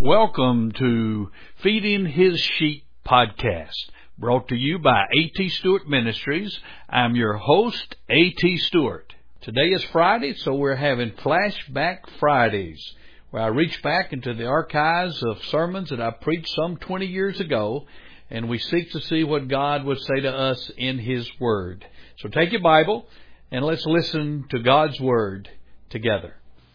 Welcome to Feeding His Sheep podcast, brought to you by A.T. Stewart Ministries. I'm your host, A.T. Stewart. Today is Friday, so we're having Flashback Fridays, where I reach back into the archives of sermons that I preached some 20 years ago, and we seek to see what God would say to us in His Word. So take your Bible, and let's listen to God's Word together.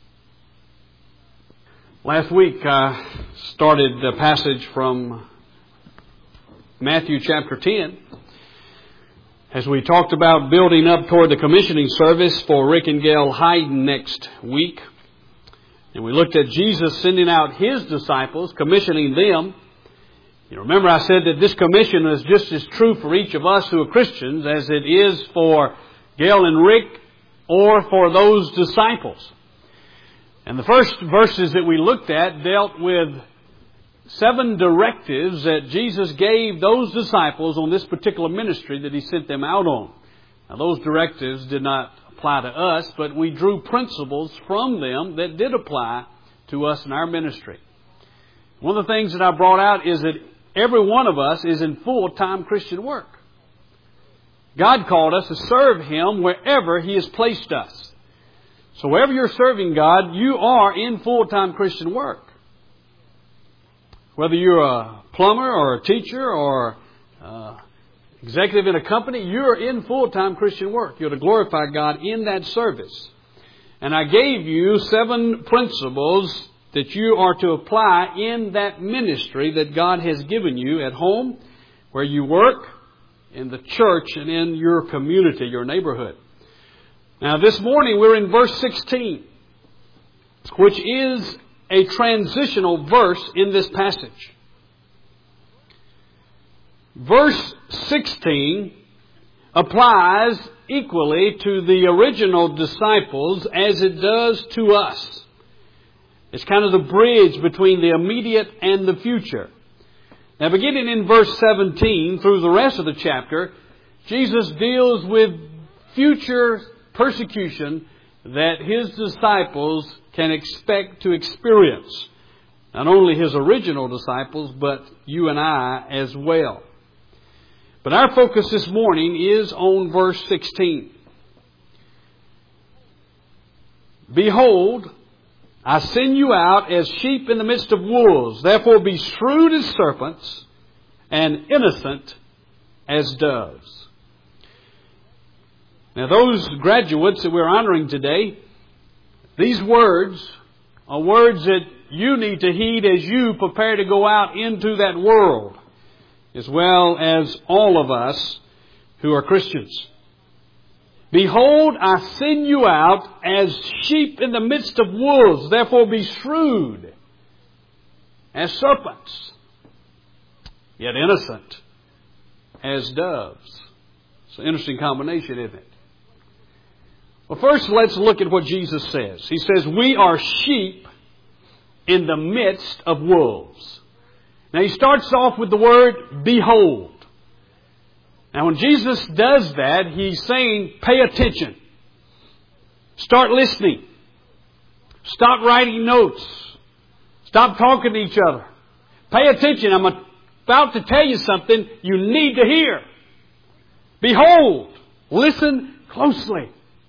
Last week I started the passage from Matthew chapter 10 as we talked about building up toward the commissioning service for Rick and Gail Hayden next week. And we looked at Jesus sending out His disciples, commissioning them. You remember I said that this commission is just as true for each of us who are Christians as it is for Gail and Rick or for those disciples. And the first verses that we looked at dealt with 7 directives that Jesus gave those disciples on this particular ministry that He sent them out on. Now, those directives did not apply to us, but we drew principles from them that did apply to us in our ministry. One of the things that I brought out is that every one of us is in full-time Christian work. God called us to serve Him wherever He has placed us. So wherever you're serving God, you are in full-time Christian work. Whether you're a plumber or a teacher or executive in a company, you're in full-time Christian work. You're to glorify God in that service. And I gave you 7 principles that you are to apply in that ministry that God has given you at home, where you work, in the church, and in your community, your neighborhood. Now, this morning we're in verse 16, which is a transitional verse in this passage. Verse 16 applies equally to the original disciples as it does to us. It's kind of the bridge between the immediate and the future. Now, beginning in verse 17 through the rest of the chapter, Jesus deals with future persecution that His disciples can expect to experience. Not only His original disciples, but you and I as well. But our focus this morning is on verse 16. Behold, I send you out as sheep in the midst of wolves. Therefore be shrewd as serpents and innocent as doves. Now, those graduates that we're honoring today, these words are words that you need to heed as you prepare to go out into that world, as well as all of us who are Christians. Behold, I send you out as sheep in the midst of wolves. Therefore be shrewd as serpents, yet innocent as doves. It's an interesting combination, isn't it? Well, first let's look at what Jesus says. He says, we are sheep in the midst of wolves. Now, He starts off with the word, behold. Now, when Jesus does that, He's saying, pay attention. Start listening. Stop writing notes. Stop talking to each other. Pay attention. I'm about to tell you something you need to hear. Behold. Listen closely.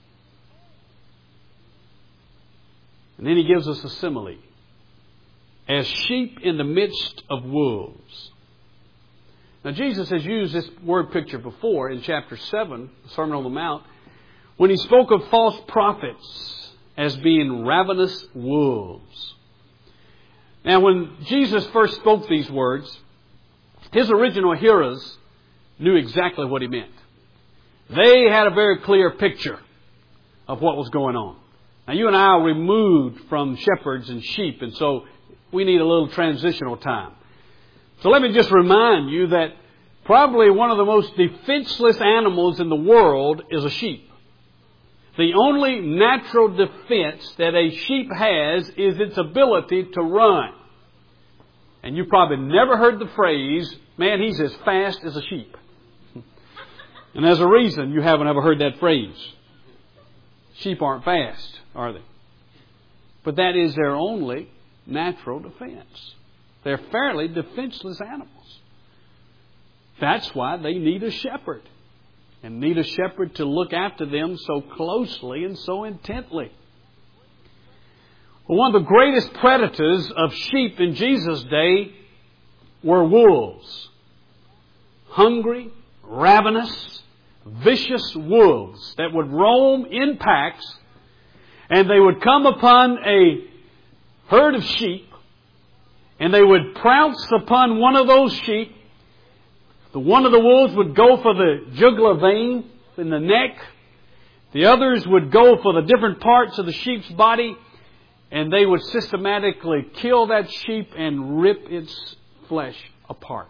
And then He gives us a simile. As sheep in the midst of wolves. Now, Jesus has used this word picture before in chapter 7, the Sermon on the Mount, when He spoke of false prophets as being ravenous wolves. Now, when Jesus first spoke these words, His original hearers knew exactly what He meant. They had a very clear picture of what was going on. Now, you and I are removed from shepherds and sheep, and so we need a little transitional time. So let me just remind you that probably one of the most defenseless animals in the world is a sheep. The only natural defense that a sheep has is its ability to run. And you probably never heard the phrase, man, he's as fast as a sheep. And there's a reason you haven't ever heard that phrase. Sheep aren't fast, are they? But that is their only natural defense. They're fairly defenseless animals. That's why they need a shepherd. And need a shepherd to look after them so closely and so intently. Well, one of the greatest predators of sheep in Jesus' day were wolves. Hungry, ravenous, vicious wolves that would roam in packs, and they would come upon a herd of sheep, and they would pounce upon one of those sheep. One of the wolves would go for the jugular vein in the neck. The others would go for the different parts of the sheep's body, and they would systematically kill that sheep and rip its flesh apart.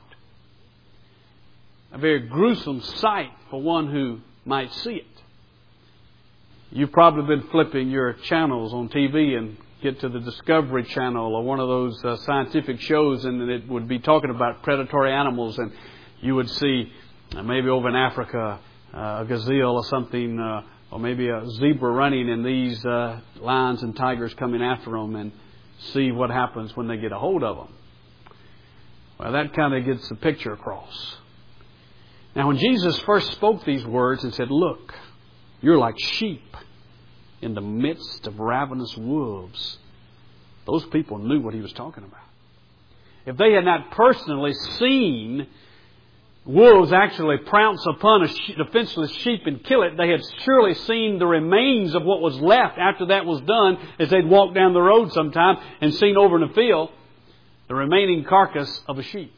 A very gruesome sight for one who might see it. You've probably been flipping your channels on TV and get to the Discovery Channel or one of those scientific shows, and it would be talking about predatory animals, and you would see maybe over in Africa a gazelle or something, or maybe a zebra running, and these lions and tigers coming after them, and see what happens when they get a hold of them. Well, that kind of gets the picture across. Now, when Jesus first spoke these words and said, "Look, you're like sheep in the midst of ravenous wolves," those people knew what He was talking about. If they had not personally seen wolves actually pounce upon a defenseless sheep and kill it, they had surely seen the remains of what was left after that was done, as they'd walked down the road sometime and seen over in the field the remaining carcass of a sheep.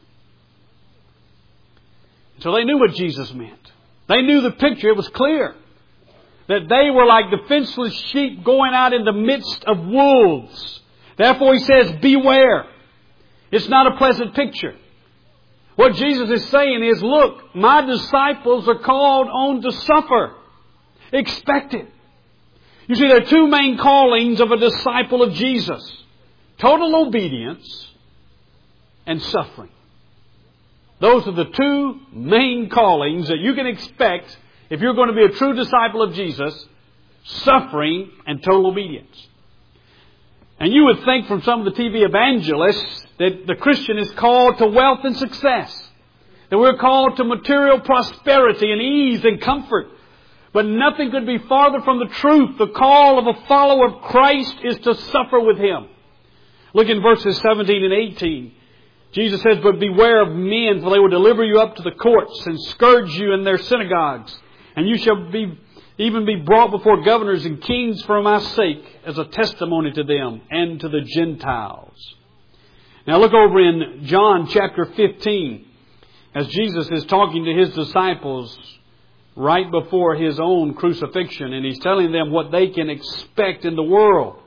So they knew what Jesus meant. They knew the picture. It was clear that they were like defenseless sheep going out in the midst of wolves. Therefore He says, beware. It's not a pleasant picture. What Jesus is saying is, look, my disciples are called on to suffer. Expect it. You see, there are two main callings of a disciple of Jesus: total obedience and suffering. Those are the two main callings that you can expect if you're going to be a true disciple of Jesus: suffering and total obedience. And you would think from some of the TV evangelists that the Christian is called to wealth and success, that we're called to material prosperity and ease and comfort. But nothing could be farther from the truth. The call of a follower of Christ is to suffer with Him. Look in verses 17 and 18. Jesus says, "But beware of men, for they will deliver you up to the courts and scourge you in their synagogues. And you shall even be brought before governors and kings for my sake, as a testimony to them and to the Gentiles." Now look over in John chapter 15, as Jesus is talking to His disciples right before His own crucifixion, and He's telling them what they can expect in the world.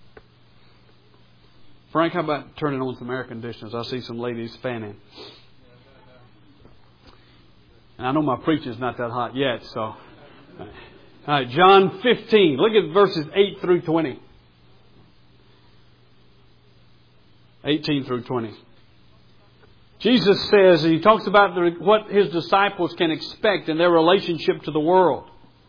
Frank, how about turning on some air conditioners? I see some ladies fanning. And I know my preaching's not that hot yet, so. All right, John 15. Look at verses 8 through 20. 18 through 20. Jesus says, He talks about what His disciples can expect in their relationship to the world.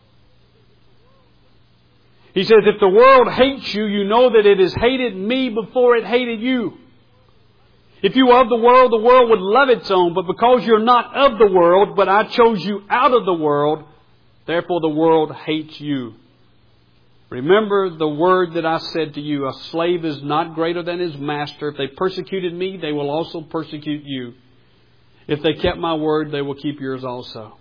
He says, "If the world hates you, you know that it has hated me before it hated you. If you were of the world would love its own. But because you're not of the world, but I chose you out of the world, therefore the world hates you. Remember the word that I said to you, a slave is not greater than his master. If they persecuted me, they will also persecute you. If they kept my word, they will keep yours also."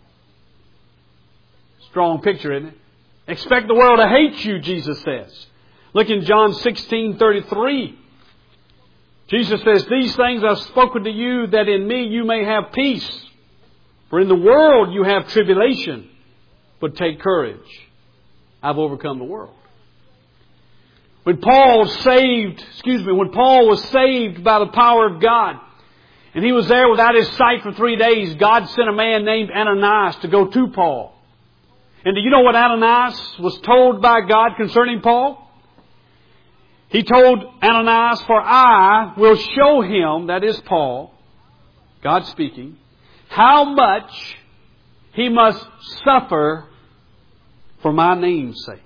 Strong picture, isn't it? Expect the world to hate you, Jesus says. Look in John 16:33. Jesus says, "These things I've spoken to you, that in me you may have peace. For in the world you have tribulation. But take courage. I've overcome the world." When Paul was saved by the power of God, and he was there without his sight for 3 days, God sent a man named Ananias to go to Paul. And do you know what Ananias was told by God concerning Paul? He told Ananias, "For I will show him," that is Paul, God speaking, "how much he must suffer for my name's sake."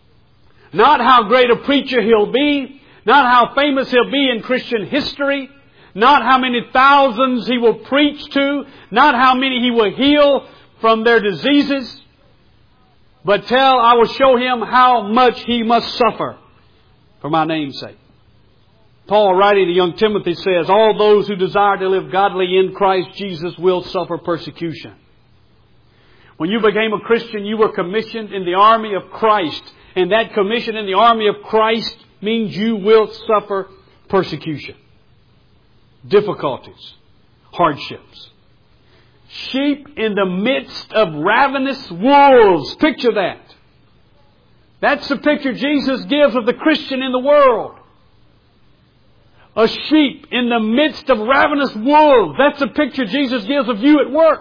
Not how great a preacher he'll be, not how famous he'll be in Christian history, not how many thousands He will preach to, not how many He will heal from their diseases, but I will show him how much he must suffer for my name's sake. Paul, writing to young Timothy, says, all those who desire to live godly in Christ Jesus will suffer persecution. When you became a Christian, you were commissioned in the army of Christ. And that commission in the army of Christ means you will suffer persecution, difficulties, hardships. Sheep in the midst of ravenous wolves. Picture that. That's the picture Jesus gives of the Christian in the world. A sheep in the midst of ravenous wolves. That's the picture Jesus gives of you at work.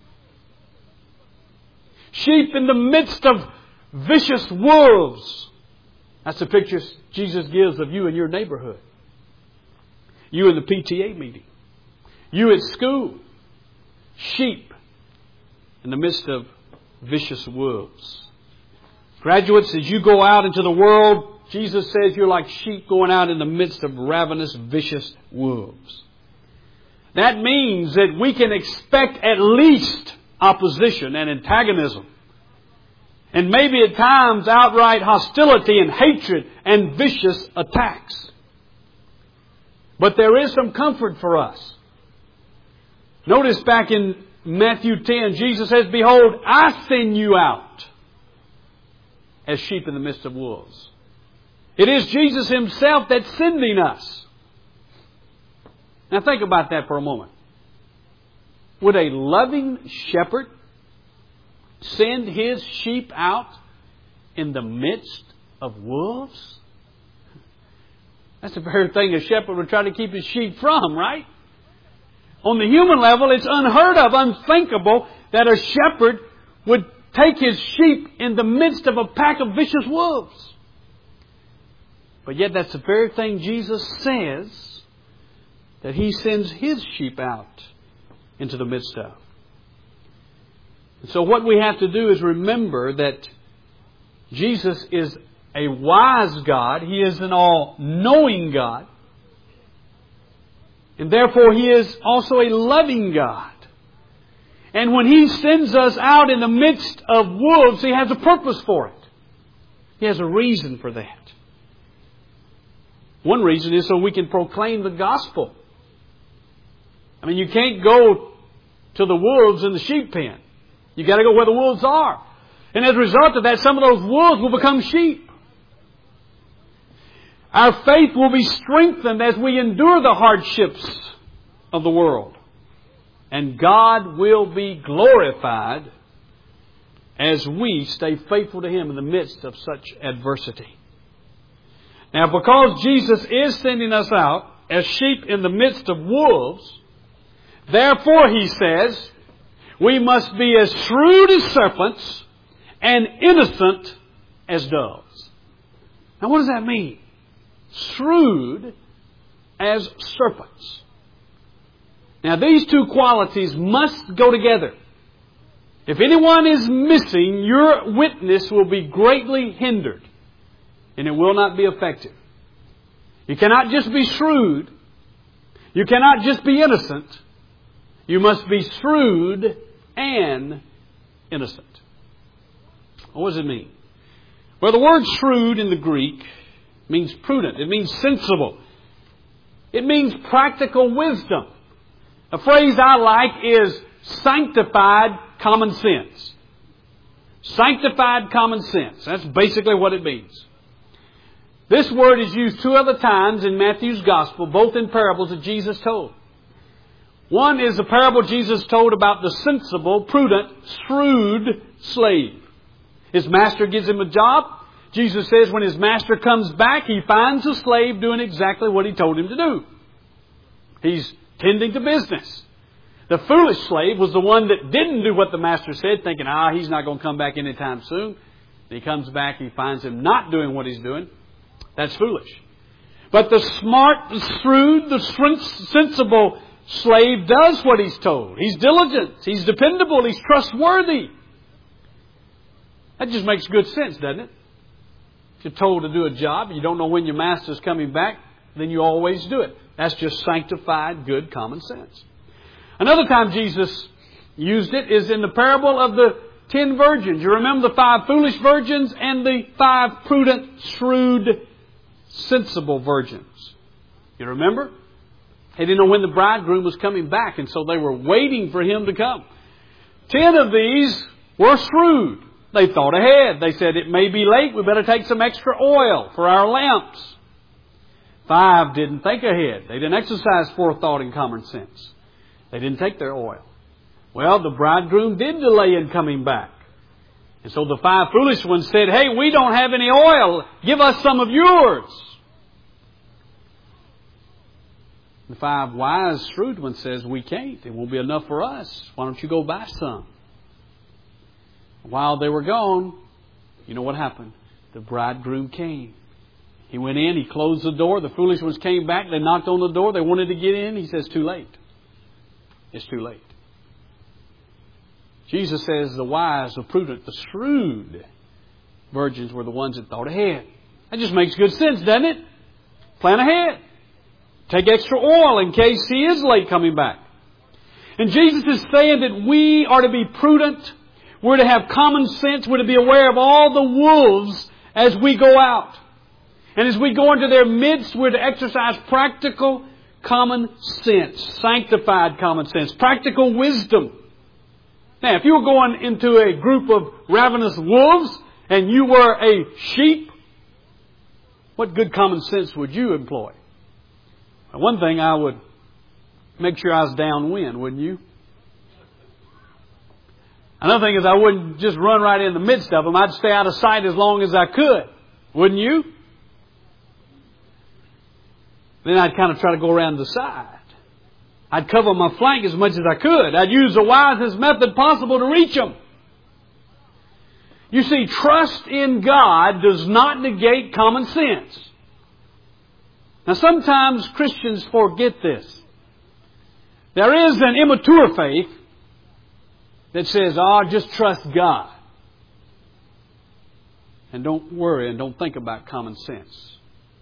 Sheep in the midst of vicious wolves. That's the picture Jesus gives of you in your neighborhood. You in the PTA meeting. You at school. Sheep in the midst of vicious wolves. Graduates, as you go out into the world, Jesus says you're like sheep going out in the midst of ravenous, vicious wolves. That means that we can expect at least opposition and antagonism. And maybe at times outright hostility and hatred and vicious attacks. But there is some comfort for us. Notice back in Matthew 10, Jesus says, behold, I send you out as sheep in the midst of wolves. It is Jesus Himself that's sending us. Now think about that for a moment. Would a loving shepherd send his sheep out in the midst of wolves? That's the very thing a shepherd would try to keep his sheep from, right? On the human level, it's unheard of, unthinkable that a shepherd would take his sheep in the midst of a pack of vicious wolves. But yet that's the very thing Jesus says that He sends His sheep out into the midst of. And so what we have to do is remember that Jesus is a wise God. He is an all-knowing God. And therefore He is also a loving God. And when He sends us out in the midst of wolves, He has a purpose for it. He has a reason for that. One reason is so we can proclaim the gospel. I mean, you can't go to the wolves in the sheep pen. You've got to go where the wolves are. And as a result of that, some of those wolves will become sheep. Our faith will be strengthened as we endure the hardships of the world. And God will be glorified as we stay faithful to Him in the midst of such adversity. Now, because Jesus is sending us out as sheep in the midst of wolves, therefore, He says, we must be as shrewd as serpents and innocent as doves. Now, what does that mean? Shrewd as serpents. Now, these two qualities must go together. If anyone is missing, your witness will be greatly hindered, and it will not be effective. You cannot just be shrewd. You cannot just be innocent. You must be shrewd and innocent. What does it mean? Well, the word shrewd in the Greek means prudent. It means sensible. It means practical wisdom. A phrase I like is sanctified common sense. Sanctified common sense. That's basically what it means. This word is used two other times in Matthew's Gospel, both in parables that Jesus told. One is the parable Jesus told about the sensible, prudent, shrewd slave. His master gives him a job. Jesus says when his master comes back, he finds the slave doing exactly what he told him to do. He's tending to business. The foolish slave was the one that didn't do what the master said, thinking, he's not going to come back anytime soon. And he comes back, he finds him not doing what he's doing. That's foolish. But the smart, the shrewd, the sensible slave does what he's told. He's diligent. He's dependable. He's trustworthy. That just makes good sense, doesn't it? If you're told to do a job, you don't know when your master's coming back, then you always do it. That's just sanctified, good common sense. Another time Jesus used it is in the parable of the 10 virgins. You remember the 5 foolish virgins and the 5 prudent, shrewd, sensible virgins. You remember? They didn't know when the bridegroom was coming back, and so they were waiting for him to come. 10 of these were shrewd. They thought ahead. They said, it may be late, we better take some extra oil for our lamps. 5 didn't think ahead. They didn't exercise forethought and common sense. They didn't take their oil. Well, the bridegroom did delay in coming back. And so the 5 foolish ones said, hey, we don't have any oil. Give us some of yours. The 5 wise, shrewd ones says, we can't. It won't be enough for us. Why don't you go buy some? While they were gone, you know what happened? The bridegroom came. He went in, he closed the door. The foolish ones came back. They knocked on the door. They wanted to get in. He says, too late. It's too late. Jesus says the wise, the prudent, the shrewd virgins were the ones that thought ahead. That just makes good sense, doesn't it? Plan ahead. Take extra oil in case he is late coming back. And Jesus is saying that we are to be prudent. We're to have common sense. We're to be aware of all the wolves as we go out. And as we go into their midst, we're to exercise practical common sense, sanctified common sense, practical wisdom. Now, if you were going into a group of ravenous wolves and you were a sheep, what good common sense would you employ? One thing, I would make sure I was downwind, wouldn't you? Another thing is I wouldn't just run right in the midst of them. I'd stay out of sight as long as I could. Wouldn't you? Then I'd kind of try to go around the side. I'd cover my flank as much as I could. I'd use the wisest method possible to reach them. You see, trust in God does not negate common sense. Now, sometimes Christians forget this. There is an immature faith that says, just trust God. And don't worry and don't think about common sense.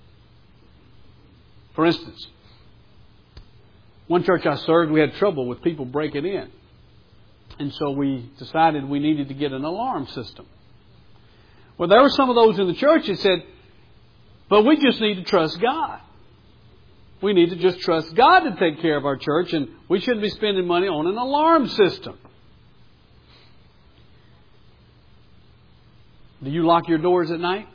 For instance, one church I served, we had trouble with people breaking in. And so we decided we needed to get an alarm system. Well, there were some of those in the church that said, but we just need to trust God. We need to just trust God to take care of our church, and we shouldn't be spending money on an alarm system. Do you lock your doors at night?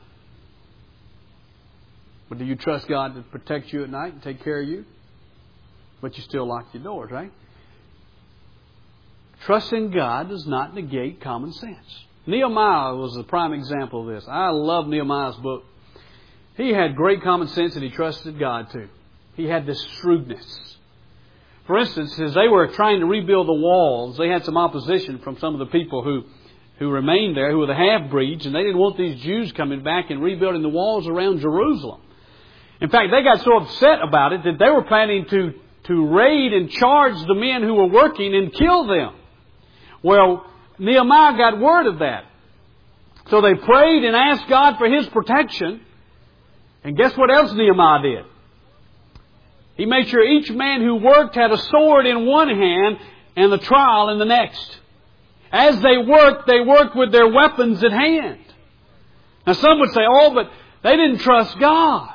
But do you trust God to protect you at night and take care of you? But you still lock your doors, right? Trusting God does not negate common sense. Nehemiah was a prime example of this. I love Nehemiah's book. He had great common sense and he trusted God too. He had this shrewdness. For instance, as they were trying to rebuild the walls, they had some opposition from some of the people who remained there, who were the half-breeds, and they didn't want these Jews coming back and rebuilding the walls around Jerusalem. In fact, they got so upset about it that they were planning to raid and charge the men who were working and kill them. Well, Nehemiah got word of that. So they prayed and asked God for His protection. And guess what else Nehemiah did? He made sure each man who worked had a sword in one hand and the trowel in the next. As they worked with their weapons at hand. Now some would say, but they didn't trust God.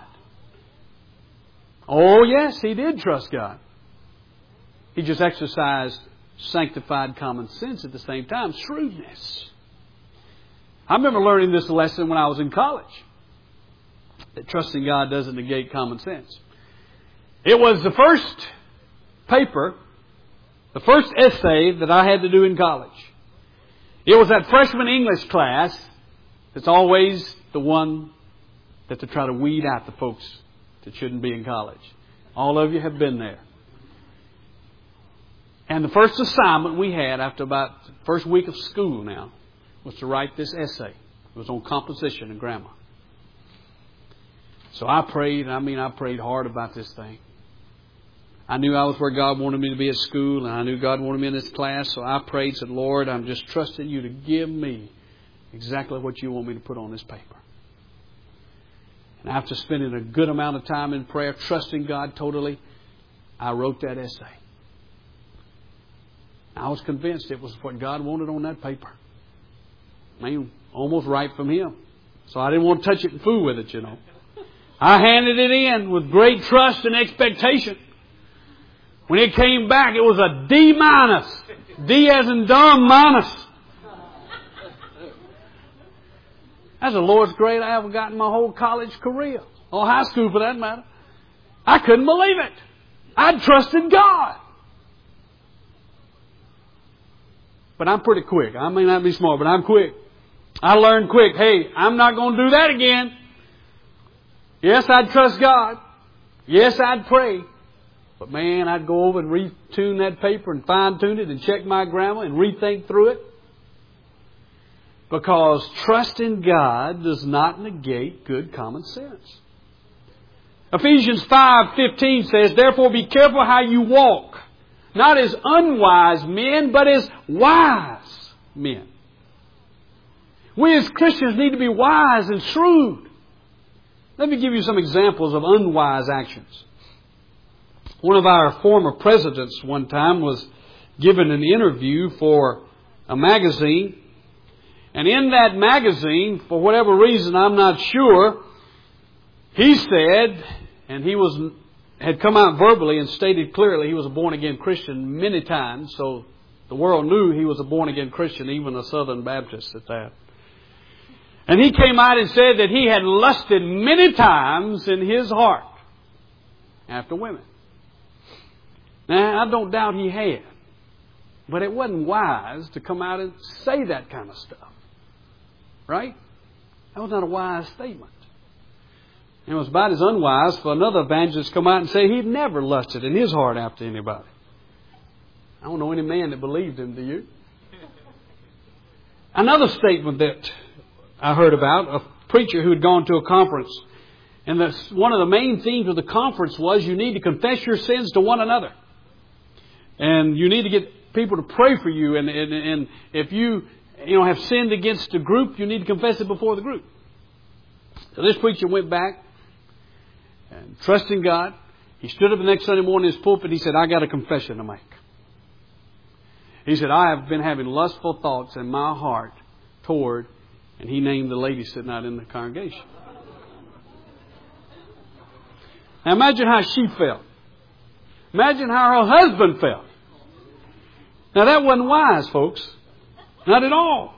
Oh yes, he did trust God. He just exercised sanctified common sense at the same time, shrewdness. I remember learning this lesson when I was in college. That trusting God doesn't negate common sense. It was the first paper, the first essay that I had to do in college. It was that freshman English class that's always the one that they try to weed out the folks that shouldn't be in college. All of you have been there. And the first assignment we had after about the first week of school now was to write this essay. It was on composition and grammar. So I prayed hard about this thing. I knew I was where God wanted me to be at school, and I knew God wanted me in this class, so I prayed, said, Lord, I'm just trusting you to give me exactly what you want me to put on this paper. And after spending a good amount of time in prayer, trusting God totally, I wrote that essay. I was convinced it was what God wanted on that paper. Man, almost right from Him. So I didn't want to touch it and fool with it, you know. I handed it in with great trust and expectation. When it came back, it was a D minus. D as in dumb minus. That's the lowest grade I ever got in my whole college career. Or high school for that matter. I couldn't believe it. I trusted God. But I'm pretty quick. I may not be smart, but I'm quick. I learned quick. Hey, I'm not going to do that again. Yes, I'd trust God. Yes, I'd pray. But man, I'd go over and retune that paper and fine-tune it and check my grammar and rethink through it. Because trusting God does not negate good common sense. Ephesians 5:15 says, therefore be careful how you walk, not as unwise men, but as wise men. We as Christians need to be wise and shrewd. Let me give you some examples of unwise actions. One of our former presidents one time was given an interview for a magazine. And in that magazine, for whatever reason, I'm not sure, he said, and had come out verbally and stated clearly he was a born-again Christian many times, so the world knew he was a born-again Christian, even a Southern Baptist at that. And he came out and said that he had lusted many times in his heart after women. Now, I don't doubt he had. But it wasn't wise to come out and say that kind of stuff. Right? That was not a wise statement. And it was about as unwise for another evangelist to come out and say he'd never lusted in his heart after anybody. I don't know any man that believed him, do you? Another statement that I heard about, a preacher who had gone to a conference. And one of the main themes of the conference was you need to confess your sins to one another. And you need to get people to pray for you. And if you have sinned against a group, you need to confess it before the group. So this preacher went back and trusting God. He stood up the next Sunday morning in his pulpit. He said, I got a confession to make. He said, I have been having lustful thoughts in my heart toward, and he named the lady sitting out in the congregation. Now imagine how she felt. Imagine how her husband felt. Now that wasn't wise, folks. Not at all.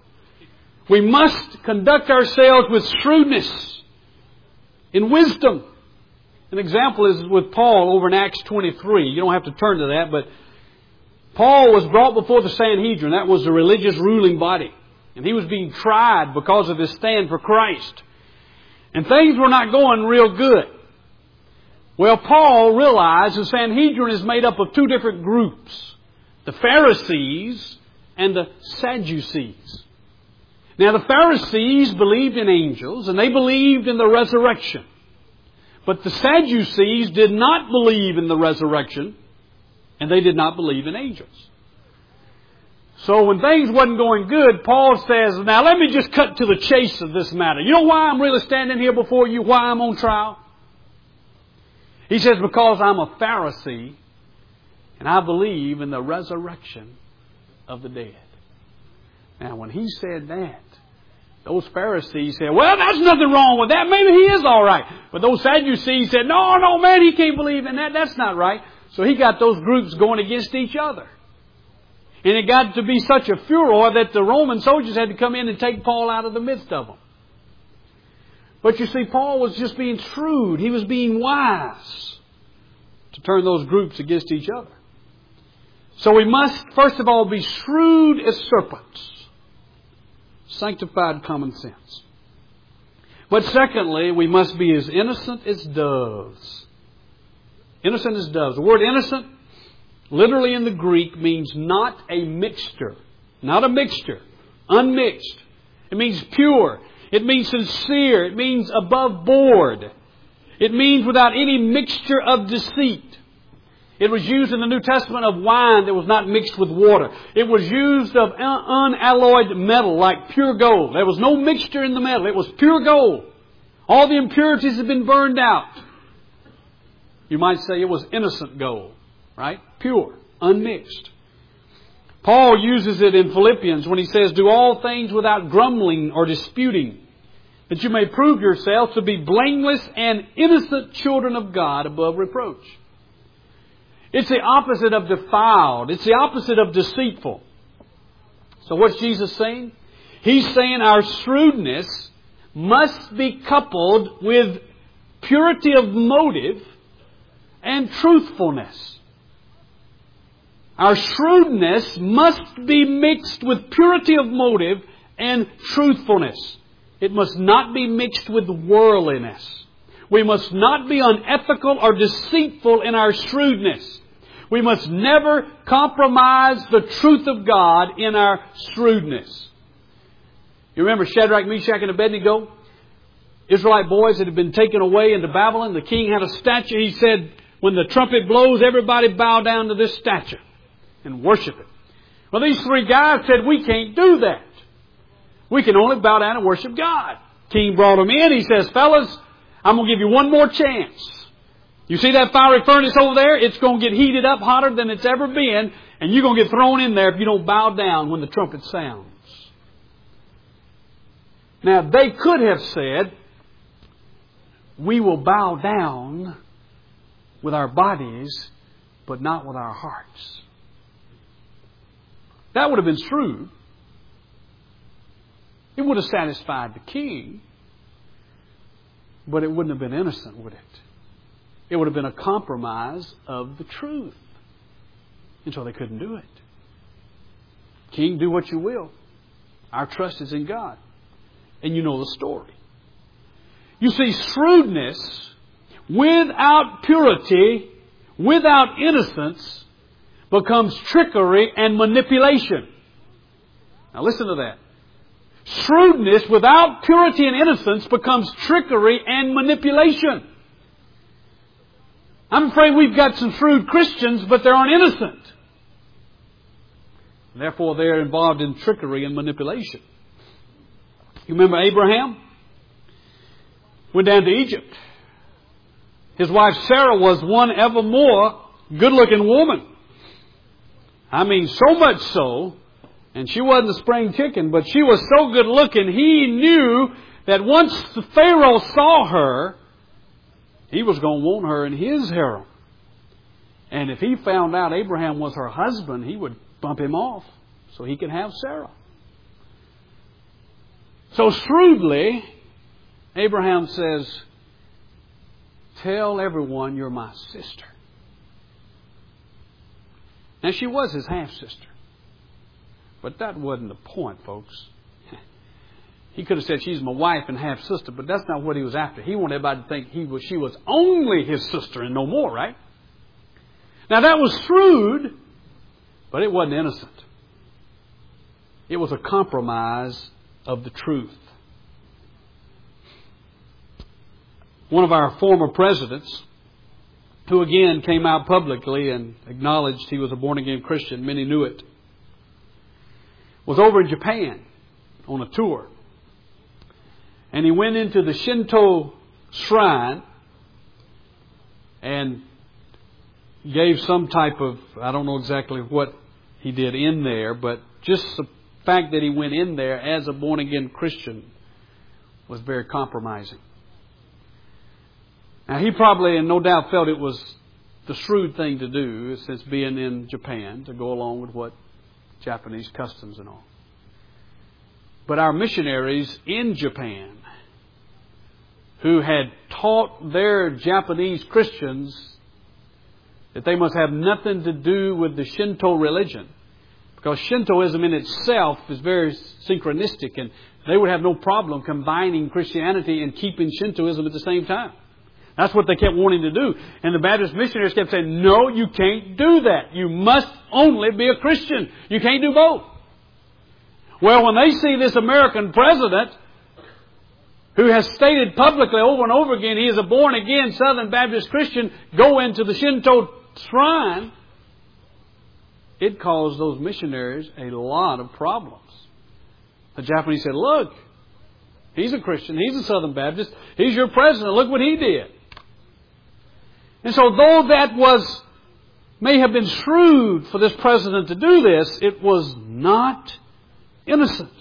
We must conduct ourselves with shrewdness, in wisdom. An example is with Paul over in Acts 23. You don't have to turn to that, but Paul was brought before the Sanhedrin. That was the religious ruling body. And he was being tried because of his stand for Christ. And things were not going real good. Well, Paul realized the Sanhedrin is made up of two different groups. The Pharisees and the Sadducees. Now the Pharisees believed in angels and they believed in the resurrection. But the Sadducees did not believe in the resurrection and they did not believe in angels. So when things wasn't going good, Paul says, now let me just cut to the chase of this matter. You know why I'm really standing here before you? Why I'm on trial? He says, because I'm a Pharisee and I believe in the resurrection of the dead. Now when he said that, those Pharisees said, well, there's nothing wrong with that. Maybe he is all right. But those Sadducees said, no, man, he can't believe in that. That's not right. So he got those groups going against each other. And it got to be such a furor that the Roman soldiers had to come in and take Paul out of the midst of them. But you see, Paul was just being shrewd. He was being wise to turn those groups against each other. So we must, first of all, be shrewd as serpents. Sanctified common sense. But secondly, we must be as innocent as doves. Innocent as doves. The word innocent, literally in the Greek, means not a mixture. Not a mixture. Unmixed. It means pure. It means sincere. It means above board. It means without any mixture of deceit. It was used in the New Testament of wine that was not mixed with water. It was used of unalloyed metal like pure gold. There was no mixture in the metal. It was pure gold. All the impurities had been burned out. You might say it was innocent gold, right? Pure, unmixed. Paul uses it in Philippians when he says, do all things without grumbling or disputing, that you may prove yourselves to be blameless and innocent children of God above reproach. It's the opposite of defiled. It's the opposite of deceitful. So what's Jesus saying? He's saying our shrewdness must be coupled with purity of motive and truthfulness. Our shrewdness must be mixed with purity of motive and truthfulness. It must not be mixed with worldliness. We must not be unethical or deceitful in our shrewdness. We must never compromise the truth of God in our shrewdness. You remember Shadrach, Meshach, and Abednego? Israelite boys that had been taken away into Babylon. The king had a statue. He said, when the trumpet blows, everybody bow down to this statue and worship it. Well, these three guys said, we can't do that. We can only bow down and worship God. King brought them in. He says, fellas, I'm going to give you one more chance. You see that fiery furnace over there? It's going to get heated up hotter than it's ever been, and you're going to get thrown in there if you don't bow down when the trumpet sounds. Now, they could have said, we will bow down with our bodies, but not with our hearts. That would have been true. It would have satisfied the king, but it wouldn't have been innocent, would it? It would have been a compromise of the truth. And so they couldn't do it. King, do what you will. Our trust is in God. And you know the story. You see, shrewdness without purity, without innocence, becomes trickery and manipulation. Now listen to that. Shrewdness without purity and innocence becomes trickery and manipulation. I'm afraid we've got some shrewd Christians, but they aren't innocent. Therefore, they're involved in trickery and manipulation. You remember Abraham? Went down to Egypt. His wife Sarah was one ever more good-looking woman. I mean, so much so, and she wasn't a spring chicken, but she was so good-looking, he knew that once the Pharaoh saw her, he was going to want her in his harem. And if he found out Abraham was her husband, he would bump him off so he could have Sarah. So shrewdly, Abraham says, tell everyone you're my sister. Now, she was his half-sister. But that wasn't the point, folks. He could have said, she's my wife and half-sister, but that's not what he was after. He wanted everybody to think she was only his sister and no more, right? Now, that was shrewd, but it wasn't innocent. It was a compromise of the truth. One of our former presidents, who again came out publicly and acknowledged he was a born-again Christian, many knew it, was over in Japan on a tour. And he went into the Shinto shrine and gave some type of, I don't know exactly what he did in there, but just the fact that he went in there as a born-again Christian was very compromising. Now, he probably and no doubt felt it was the shrewd thing to do, since being in Japan, to go along with what Japanese customs and all. But our missionaries in Japan, who had taught their Japanese Christians that they must have nothing to do with the Shinto religion, because Shintoism in itself is very synchronistic, and they would have no problem combining Christianity and keeping Shintoism at the same time. That's what they kept wanting to do. And the Baptist missionaries kept saying, no, you can't do that. You must only be a Christian. You can't do both. Well, when they see this American president, who has stated publicly over and over again he is a born-again Southern Baptist Christian, go into the Shinto shrine, it caused those missionaries a lot of problems. The Japanese said, look, he's a Christian. He's a Southern Baptist. He's your president. Look what he did. And so though that may have been shrewd for this president to do this, it was not innocent.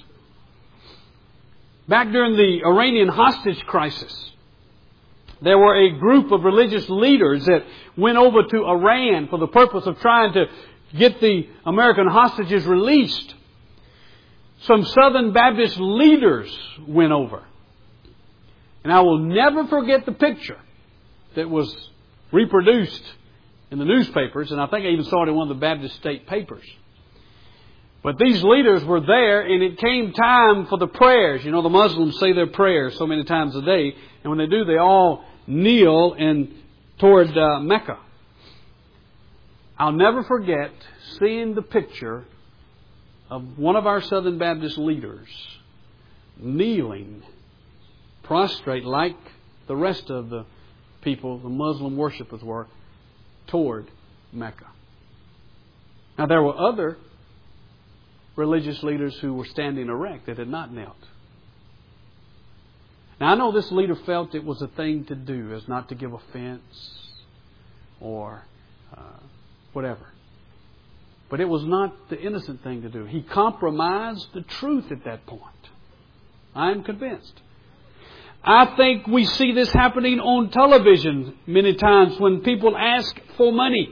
Back during the Iranian hostage crisis, there were a group of religious leaders that went over to Iran for the purpose of trying to get the American hostages released. Some Southern Baptist leaders went over. And I will never forget the picture that was reproduced in the newspapers, and I think I even saw it in one of the Baptist state papers. But these leaders were there, and it came time for the prayers. You know, the Muslims say their prayers so many times a day, and when they do, they all kneel toward Mecca. I'll never forget seeing the picture of one of our Southern Baptist leaders kneeling, prostrate like the rest of the people, the Muslim worshippers were, toward Mecca. Now there were other religious leaders who were standing erect that had not knelt. Now I know this leader felt it was a thing to do, as not to give offense or whatever. But it was not the innocent thing to do. He compromised the truth at that point. I'm convinced. I think we see this happening on television many times when people ask for money.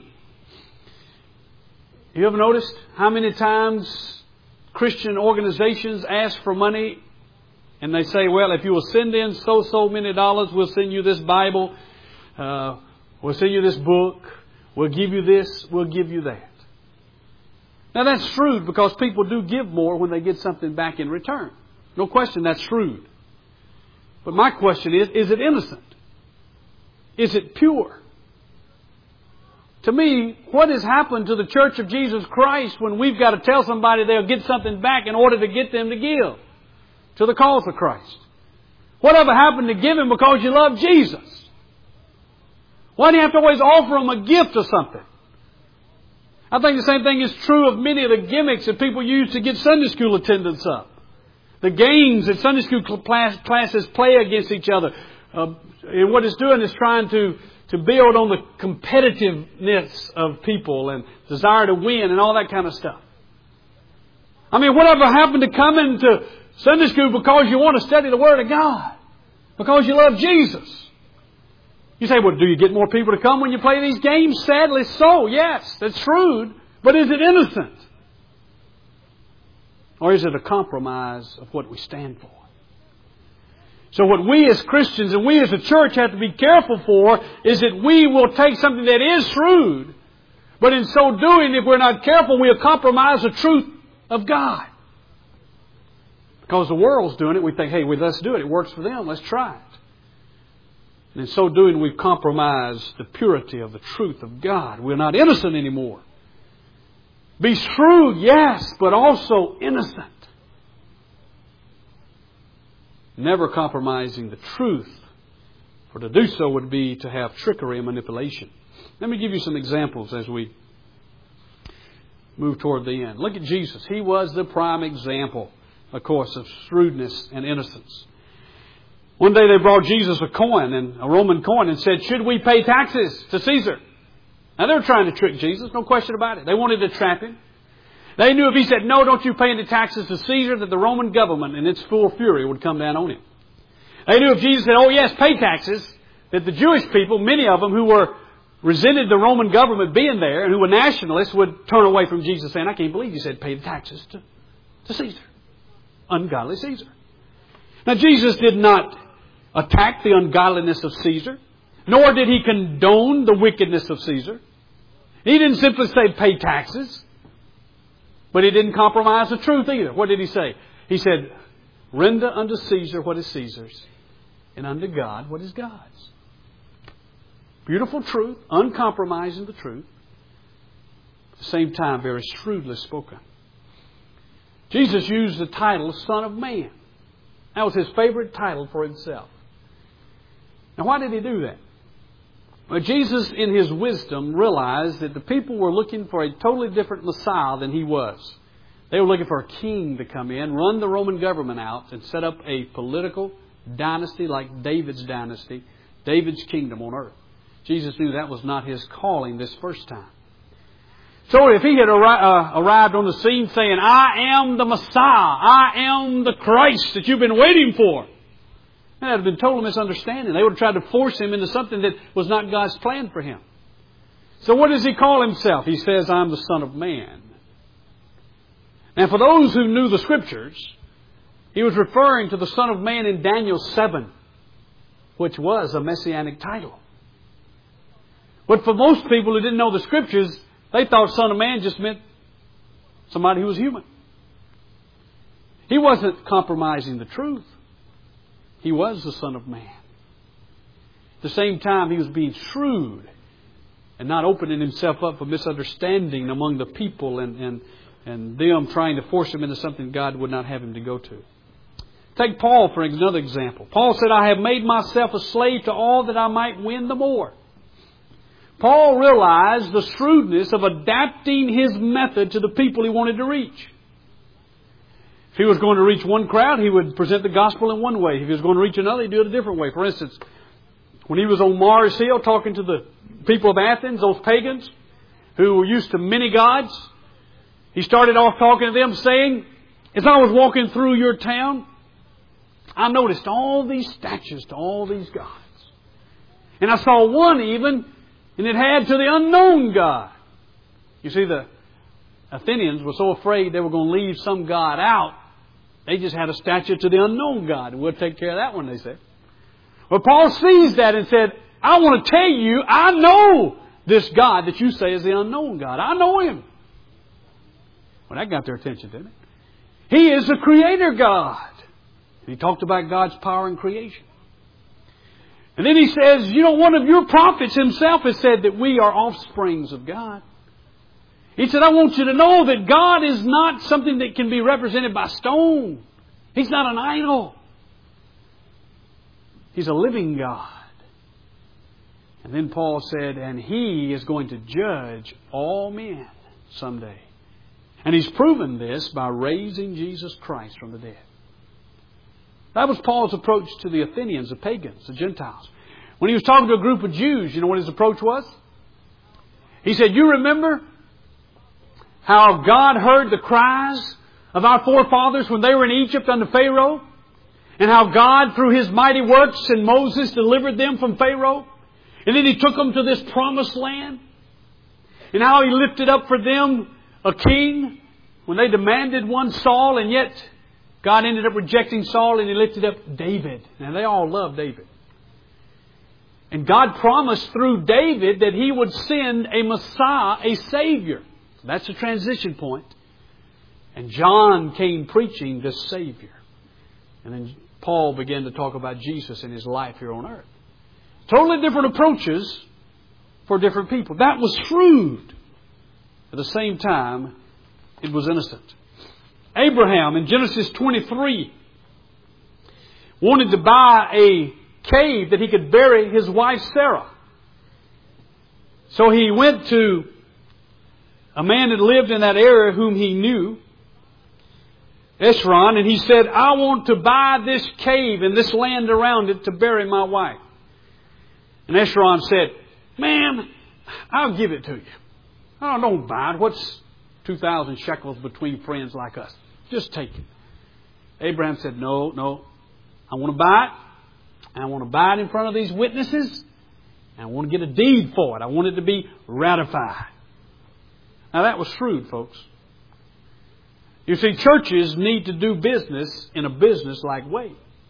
You ever noticed how many times Christian organizations ask for money and they say, well, if you will send in so many dollars, we'll send you this Bible, we'll send you this book, we'll give you this, we'll give you that. Now that's shrewd because people do give more when they get something back in return. No question, that's shrewd. But my question is it innocent? Is it pure? To me, what has happened to the Church of Jesus Christ when we've got to tell somebody they'll get something back in order to get them to give to the cause of Christ? Whatever happened to giving because you love Jesus? Why do you have to always offer them a gift or something? I think the same thing is true of many of the gimmicks that people use to get Sunday school attendance up. The games that Sunday school classes play against each other. And what it's doing is trying to build on the competitiveness of people and desire to win and all that kind of stuff. I mean, whatever happened to coming to Sunday school because you want to study the Word of God? Because you love Jesus? You say, well, do you get more people to come when you play these games? Sadly so, yes. That's shrewd. But is it innocent? Or is it a compromise of what we stand for? So what we as Christians and we as a church have to be careful for is that we will take something that is shrewd, but in so doing, if we're not careful, we'll compromise the truth of God. Because the world's doing it, we think, hey, well, let's do it. It works for them. Let's try it. And in so doing, we've compromised the purity of the truth of God. We're not innocent anymore. Be shrewd, yes, but also innocent. Never compromising the truth. For to do so would be to have trickery and manipulation. Let me give you some examples as we move toward the end. Look at Jesus. He was the prime example, of course, of shrewdness and innocence. One day they brought Jesus a coin, a Roman coin, and said, should we pay taxes to Caesar? Now, they were trying to trick Jesus, no question about it. They wanted to trap Him. They knew if He said, no, don't you pay any taxes to Caesar, that the Roman government in its full fury would come down on Him. They knew if Jesus said, oh, yes, pay taxes, that the Jewish people, many of them who resented the Roman government being there and who were nationalists, would turn away from Jesus saying, I can't believe you said pay the taxes to Caesar. Ungodly Caesar. Now, Jesus did not attack the ungodliness of Caesar, nor did He condone the wickedness of Caesar. He didn't simply say pay taxes, but He didn't compromise the truth either. What did He say? He said, render unto Caesar what is Caesar's, and unto God what is God's. Beautiful truth, uncompromising the truth. At the same time, very shrewdly spoken. Jesus used the title Son of Man. That was His favorite title for Himself. Now, why did He do that? Well, Jesus, in His wisdom, realized that the people were looking for a totally different Messiah than He was. They were looking for a king to come in, run the Roman government out, and set up a political dynasty like David's dynasty, David's kingdom on earth. Jesus knew that was not His calling this first time. So if He had arrived on the scene saying, I am the Messiah, I am the Christ that you've been waiting for, that would have been total misunderstanding. They would have tried to force Him into something that was not God's plan for Him. So what does He call Himself? He says, I'm the Son of Man. Now for those who knew the Scriptures, He was referring to the Son of Man in Daniel 7, which was a messianic title. But for most people who didn't know the Scriptures, they thought Son of Man just meant somebody who was human. He wasn't compromising the truth. He was the Son of Man. At the same time, He was being shrewd and not opening Himself up for misunderstanding among the people and them trying to force Him into something God would not have Him to go to. Take Paul for another example. Paul said, I have made myself a slave to all that I might win the more. Paul realized the shrewdness of adapting his method to the people he wanted to reach. If he was going to reach one crowd, he would present the gospel in one way. If he was going to reach another, he'd do it a different way. For instance, when he was on Mars Hill talking to the people of Athens, those pagans who were used to many gods, he started off talking to them saying, as I was walking through your town, I noticed all these statues to all these gods. And I saw one even, and it had to the unknown God. You see, the Athenians were so afraid they were going to leave some God out, they just had a statue to the unknown God. And we'll take care of that one, they said. Well, Paul sees that and said, I want to tell you, I know this God that you say is the unknown God. I know Him. Well, that got their attention, didn't it? He is the Creator God. And he talked about God's power in creation. And then he says, you know, one of your prophets himself has said that we are offsprings of God. He said, I want you to know that God is not something that can be represented by stone. He's not an idol. He's a living God. And then Paul said, and He is going to judge all men someday. And He's proven this by raising Jesus Christ from the dead. That was Paul's approach to the Athenians, the pagans, the Gentiles. When he was talking to a group of Jews, you know what his approach was? He said, you remember how God heard the cries of our forefathers when they were in Egypt under Pharaoh? And how God, through His mighty works in Moses, delivered them from Pharaoh? And then He took them to this promised land? And how He lifted up for them a king when they demanded one, Saul, and yet God ended up rejecting Saul and He lifted up David. Now they all loved David. And God promised through David that He would send a Messiah, a Savior. That's the transition point. And John came preaching this Savior. And then Paul began to talk about Jesus and His life here on earth. Totally different approaches for different people. That was shrewd. At the same time, it was innocent. Abraham in Genesis 23 wanted to buy a cave that he could bury his wife Sarah. So he went to a man that lived in that area whom he knew, Esron, and he said, I want to buy this cave and this land around it to bury my wife. And Esron said, man, I'll give it to you. Oh, don't buy it. What's 2,000 shekels between friends like us? Just take it. Abraham said, no. I want to buy it. And I want to buy it in front of these witnesses. And I want to get a deed for it. I want it to be ratified. Now that was shrewd, folks. You see, churches need to do business in a business-like way.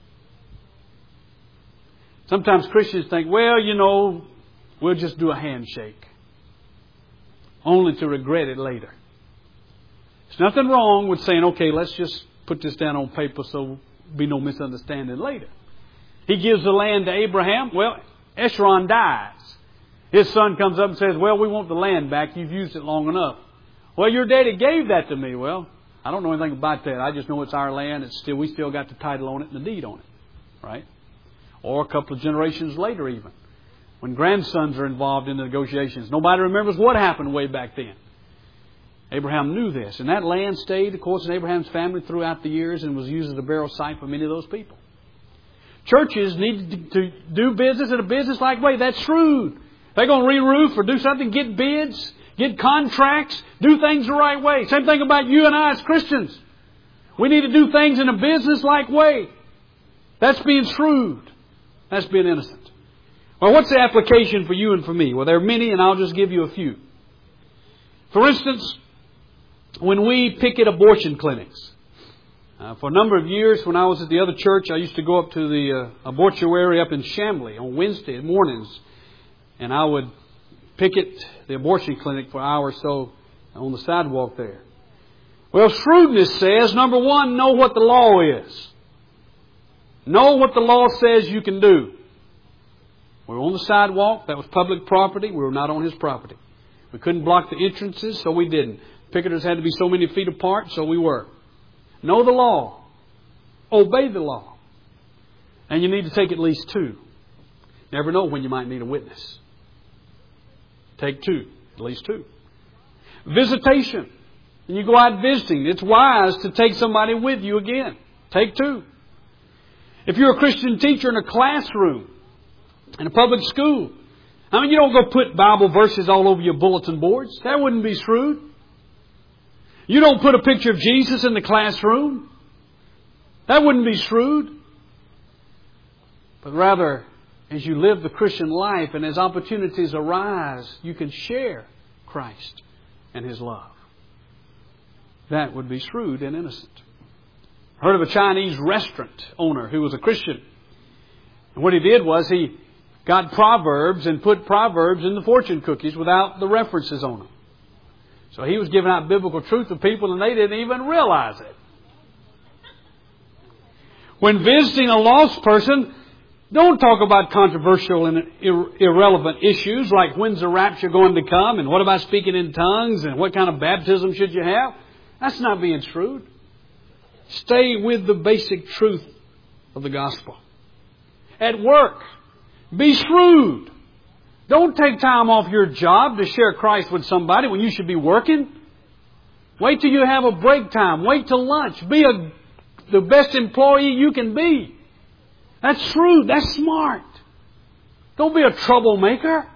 Sometimes Christians think, well, you know, we'll just do a handshake. Only to regret it later. There's nothing wrong with saying, okay, let's just put this down on paper so there'll be no misunderstanding later. He gives the land to Abraham. Well, Esron dies. His son comes up and says, well, we want the land back. You've used it long enough. Well, your daddy gave that to me. Well, I don't know anything about that. I just know it's our land. We still got the title on it and the deed on it. Right? Or a couple of generations later even. When grandsons are involved in the negotiations. Nobody remembers what happened way back then. Abraham knew this. And that land stayed, of course, in Abraham's family throughout the years and was used as a burial site for many of those people. Churches need to do business in a business-like way. That's shrewd. they're going to re-roof or do something, get bids, get contracts, do things the right way. Same thing about you and I as Christians. We need to do things in a business-like way. That's being shrewd. That's being innocent. Well, what's the application for you and for me? Well, there are many, and I'll just give you a few. For instance, when we picket abortion clinics. For a number of years, when I was at the other church, I used to go up to the abortuary up in Chambly on Wednesday mornings. And I would picket the abortion clinic for an hour or so on the sidewalk there. Well, shrewdness says, number one, know what the law is. Know what the law says you can do. We were on the sidewalk. That was public property. We were not on his property. We couldn't block the entrances, so we didn't. Picketers had to be so many feet apart, so we were. Know the law. Obey the law. And you need to take at least two. Never know when you might need a witness. Take two. At least two. Visitation. When you go out visiting, it's wise to take somebody with you again. Take two. If you're a Christian teacher in a classroom, in a public school, you don't go put Bible verses all over your bulletin boards. That wouldn't be shrewd. You don't put a picture of Jesus in the classroom. That wouldn't be shrewd. But rather, as you live the Christian life and as opportunities arise, you can share Christ and His love. That would be shrewd and innocent. I heard of a Chinese restaurant owner who was a Christian. And what he did was he got Proverbs and put Proverbs in the fortune cookies without the references on them. So he was giving out biblical truth to people and they didn't even realize it. When visiting a lost person, don't talk about controversial and irrelevant issues like when's the rapture going to come and what about speaking in tongues and what kind of baptism should you have. That's not being shrewd. Stay with the basic truth of the gospel. At work, be shrewd. Don't take time off your job to share Christ with somebody when you should be working. Wait till you have a break time. Wait till lunch. Be the best employee you can be. That's shrewd. That's smart. Don't be a troublemaker.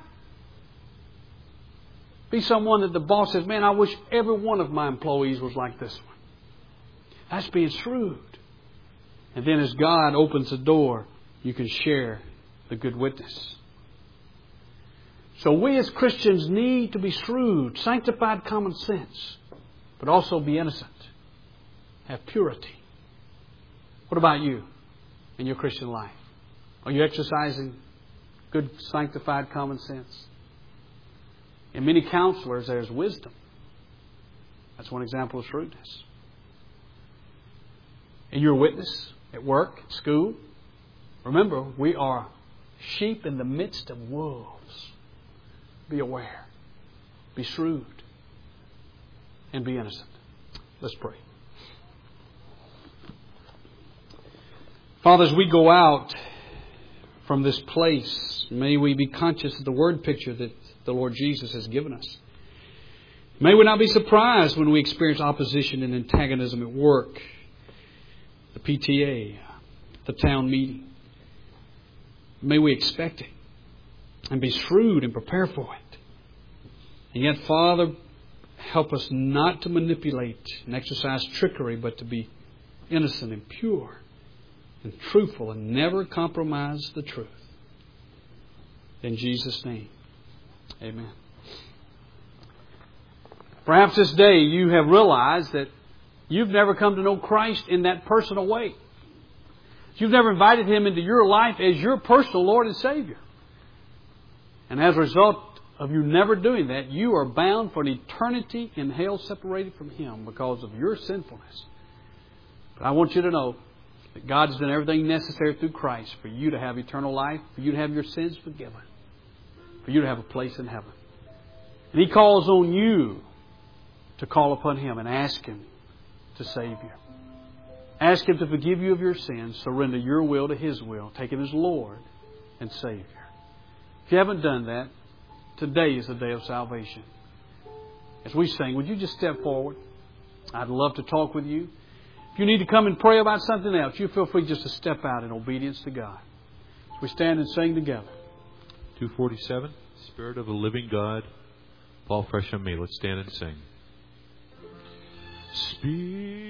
Be someone that the boss says, man, I wish every one of my employees was like this one. That's being shrewd. And then as God opens the door, you can share the good witness. So we as Christians need to be shrewd, sanctified common sense, but also be innocent. Have purity. What about you in your Christian life? Are you exercising good, sanctified common sense? In many counselors, there's wisdom. That's one example of shrewdness. In your witness, at work, at school, remember, we are sheep in the midst of wolves. Be aware. Be shrewd. And be innocent. Let's pray. Father, as we go out from this place, may we be conscious of the word picture that the Lord Jesus has given us. May we not be surprised when we experience opposition and antagonism at work, the PTA, the town meeting. May we expect it and be shrewd and prepare for it. And yet, Father, help us not to manipulate and exercise trickery, but to be innocent and pure and truthful and never compromise the truth. In Jesus' name, amen. Perhaps this day you have realized that you've never come to know Christ in that personal way. You've never invited Him into your life as your personal Lord and Savior. And as a result of you never doing that, you are bound for an eternity in hell separated from Him because of your sinfulness. But I want you to know that God's done everything necessary through Christ for you to have eternal life, for you to have your sins forgiven, for you to have a place in heaven. And He calls on you to call upon Him and ask Him to save you. Ask Him to forgive you of your sins, surrender your will to His will, take Him as Lord and Savior. If you haven't done that, today is the day of salvation. As we sing, would you just step forward? I'd love to talk with you. If you need to come and pray about something else, you feel free just to step out in obedience to God. We stand and sing together. 247. Spirit of the living God, fall fresh on me. Let's stand and sing. Spirit